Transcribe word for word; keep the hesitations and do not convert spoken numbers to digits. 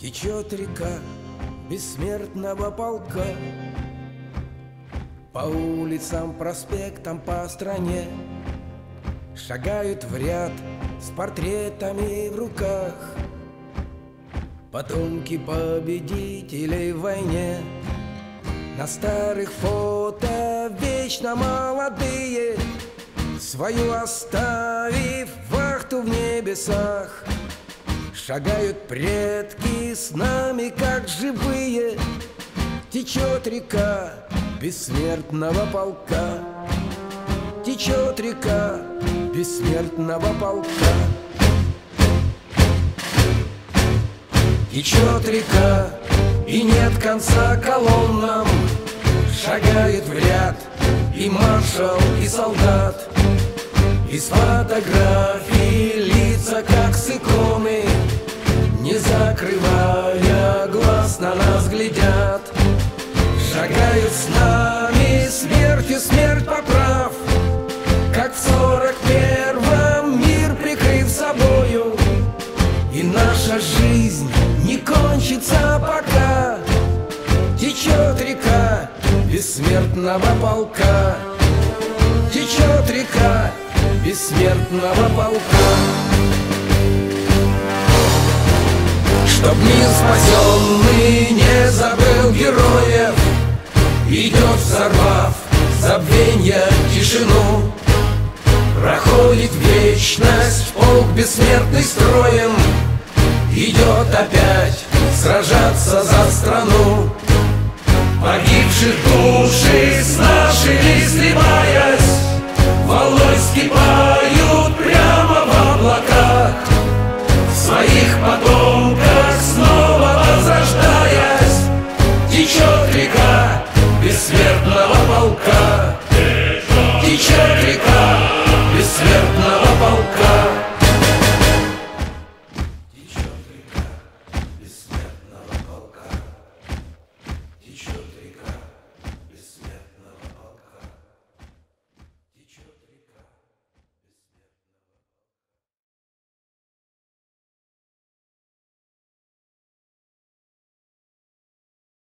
Течет река бессмертного полка, по улицам, проспектам, по стране шагают в ряд с портретами в руках потомки победителей в войне. На старых фото вечно молодые, свою оставив вахту в небесах, шагают предки с нами, как живые. Течет река бессмертного полка, течет река бессмертного полка. Течет река, и нет конца колоннам, шагает в ряд и маршал, и солдат. Из фотографий лица, как с иконы, не закрывая глаз, на нас глядят. Шагают с нами, смертью смерть поправ, как в сорок первом мир прикрыв собою. И наша жизнь не кончится пока. Течет река бессмертного полка, течет река бессмертного полка. Чтоб мир спасенный не забыл героев, идет, взорвав забвенья тишину. Проходит вечность, полк бессмертный строем, идет опять сражаться за страну. Погибших души с нашими сливаясь, волной вскипают прямо в облаках, в своих потомках снова возрождаясь. Течет река бессмертного полка.